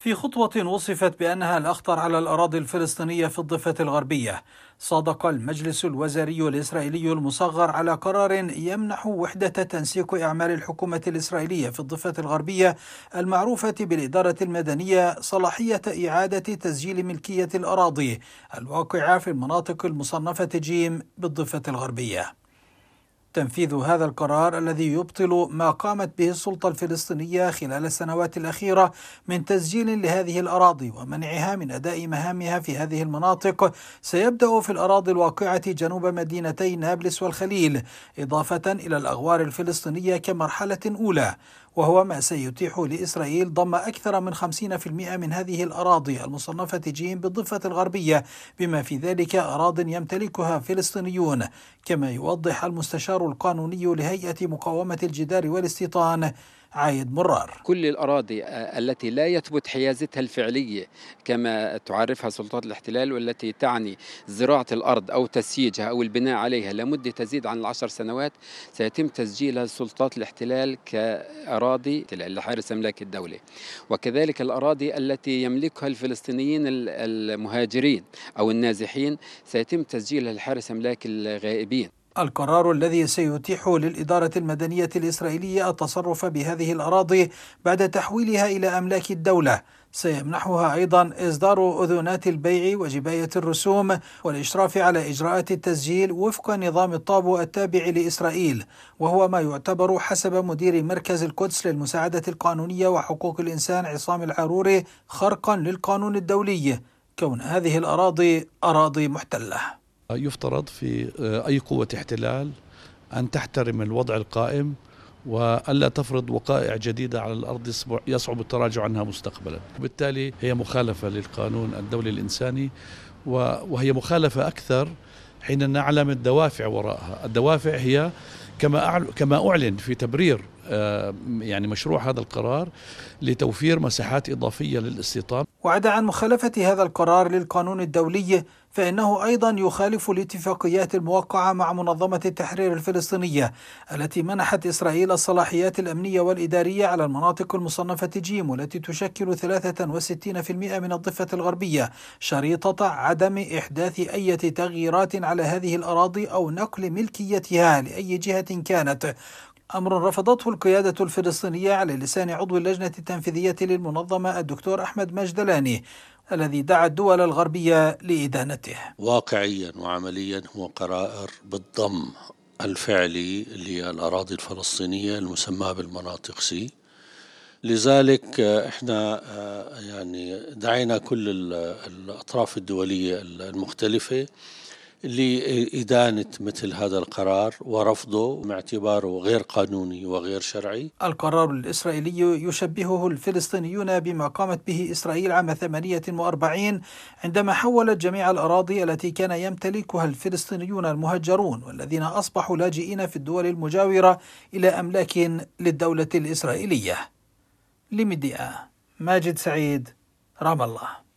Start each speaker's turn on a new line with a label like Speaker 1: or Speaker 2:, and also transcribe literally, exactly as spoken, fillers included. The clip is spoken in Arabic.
Speaker 1: في خطوة وصفت بأنها الأخطر على الأراضي الفلسطينية في الضفة الغربية، صادق المجلس الوزاري الإسرائيلي المصغر على قرار يمنح وحدة تنسيق أعمال الحكومة الإسرائيلية في الضفة الغربية المعروفة بالإدارة المدنية صلاحية إعادة تسجيل ملكية الأراضي الواقعة في المناطق المصنفة جيم بالضفة الغربية. تنفيذ هذا القرار الذي يبطل ما قامت به السلطة الفلسطينية خلال السنوات الأخيرة من تسجيل لهذه الأراضي ومنعها من أداء مهامها في هذه المناطق سيبدأ في الأراضي الواقعة جنوب مدينتي نابلس والخليل، إضافة إلى الأغوار الفلسطينية كمرحلة أولى، وهو ما سيتيح لإسرائيل ضم أكثر من خمسين بالمئة من هذه الأراضي المصنفة جيم بالضفة الغربية، بما في ذلك أراضٍ يمتلكها فلسطينيون، كما يوضح المستشار القانوني لهيئة مقاومة الجدار والاستيطان عايد مرار.
Speaker 2: كل الأراضي التي لا يثبت حيازتها الفعلية كما تعرفها سلطات الاحتلال، والتي تعني زراعة الأرض أو تسييجها أو البناء عليها لمدة تزيد عن العشر سنوات، سيتم تسجيلها سلطات الاحتلال كأراضي لحارس أملاك الدولة. وكذلك الأراضي التي يملكها الفلسطينيين المهاجرين أو النازحين سيتم تسجيلها لحارس أملاك الغائبين.
Speaker 1: القرار الذي سيتيح للإدارة المدنية الإسرائيلية التصرف بهذه الأراضي بعد تحويلها إلى أملاك الدولة سيمنحها أيضا إصدار أذونات البيع وجباية الرسوم والإشراف على إجراءات التسجيل وفق نظام الطابو التابع لإسرائيل، وهو ما يعتبر حسب مدير مركز القدس للمساعدة القانونية وحقوق الإنسان عصام العروري خرقا للقانون الدولي كون هذه الأراضي أراضي محتلة.
Speaker 3: يفترض في أي قوة احتلال أن تحترم الوضع القائم وألا تفرض وقائع جديدة على الأرض يصعب التراجع عنها مستقبلا. وبالتالي هي مخالفة للقانون الدولي الإنساني، وهي مخالفة أكثر حين نعلم الدوافع وراءها. الدوافع هي كما كما أعلن في تبرير يعني مشروع هذا القرار لتوفير مساحات إضافية للاستيطان.
Speaker 1: وعدا عن مخالفة هذا القرار للقانون الدولي، فإنه أيضا يخالف الاتفاقيات الموقعة مع منظمة التحرير الفلسطينية التي منحت إسرائيل الصلاحيات الأمنية والإدارية على المناطق المصنفة جيم، والتي تشكل ثلاثة وستين بالمئة من الضفة الغربية، شريطة عدم إحداث أي تغييرات على هذه الأراضي أو نقل ملكيتها لأي جهة كانت، أمر رفضته القيادة الفلسطينية على لسان عضو اللجنة التنفيذية للمنظمة الدكتور أحمد مجدلاني، الذي دعا الدول الغربية لإدانته.
Speaker 4: واقعيا وعمليا هو قرار بالضم الفعلي للأراضي الفلسطينية المسماة بالمناطق سي. لذلك احنا يعني دعينا كل الأطراف الدولية المختلفة لإدانة مثل هذا القرار ورفضه باعتباره غير قانوني وغير شرعي.
Speaker 1: القرار الإسرائيلي يشبهه الفلسطينيون بما قامت به إسرائيل عام ثمانية وأربعين عندما حولت جميع الأراضي التي كان يمتلكها الفلسطينيون المهجرون والذين أصبحوا لاجئين في الدول المجاورة إلى أملاك للدولة الإسرائيلية. لميديا، ماجد سعيد، رام الله.